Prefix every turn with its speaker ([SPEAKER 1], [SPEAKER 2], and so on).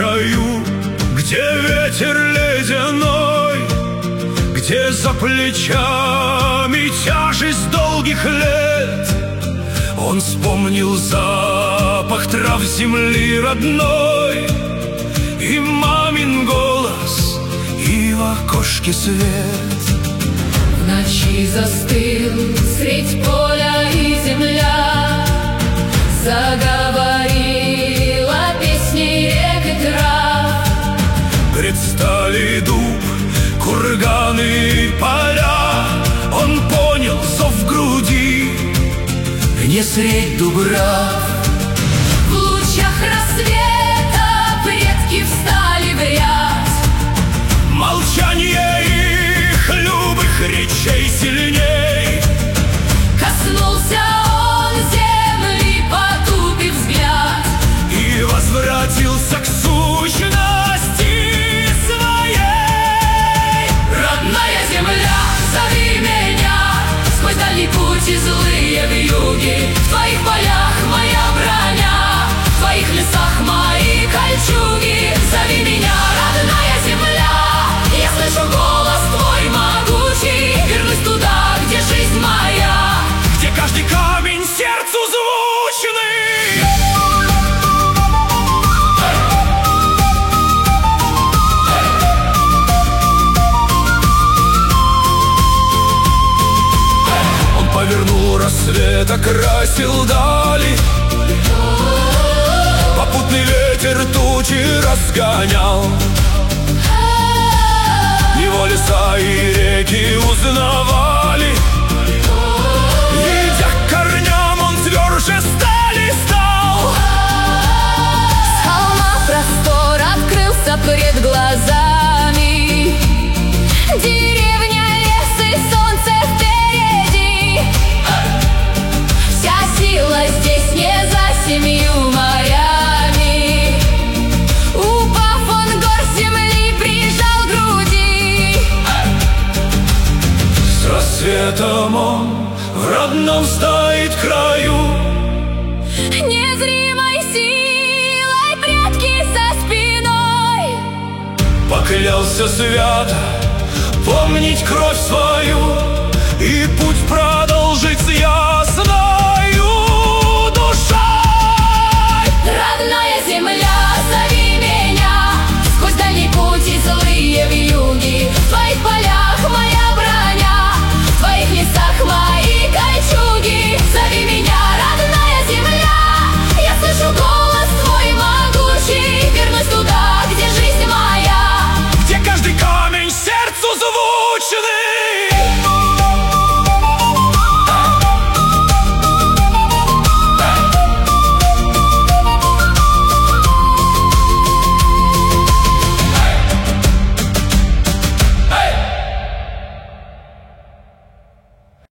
[SPEAKER 1] краю, где ветер ледяной, где за плечами тяжесть долгих лет. Он вспомнил запах трав земли родной, и мамин голос, и в окошке свет.
[SPEAKER 2] В ночи застыл средь поля и земля, заговорила песней рек и трав.
[SPEAKER 1] Предстали дуб, курганы и поля. Он понял зов в груди, не средь дубрав.
[SPEAKER 2] В лучах рассвета предки встали в ряд.
[SPEAKER 1] Молчание их любых речей сильней.
[SPEAKER 2] Коснулся он земли, потупив взгляд,
[SPEAKER 1] И возвратился к сущности своей.
[SPEAKER 2] родная земля, зови меня сквозь дальний путь и злые вьюги. В твоих полях моя броня, в твоих лесах мои кольчуги. Зови меня, родная земля, я слышу голос твой могучий. Вернусь туда, где жизнь моя,
[SPEAKER 1] Где каждый камень сердцу звучный. Он повернул рассвет, окрасил дали. Попутный ветер тучи разгонял. Его леса и реки узнавали. Идя к корням, он тверже стали стал.
[SPEAKER 2] с холма простор открылся пред глазами. Деревня, лес и солнце впереди. Вся сила здесь не за 7 морями. Упав, он гор земли прижал к груди.
[SPEAKER 1] С рассветом он в родном стоит краю.
[SPEAKER 2] Незримой силой предки за спиной.
[SPEAKER 1] Поклялся свято помнить кровь свою, и путь продолжать.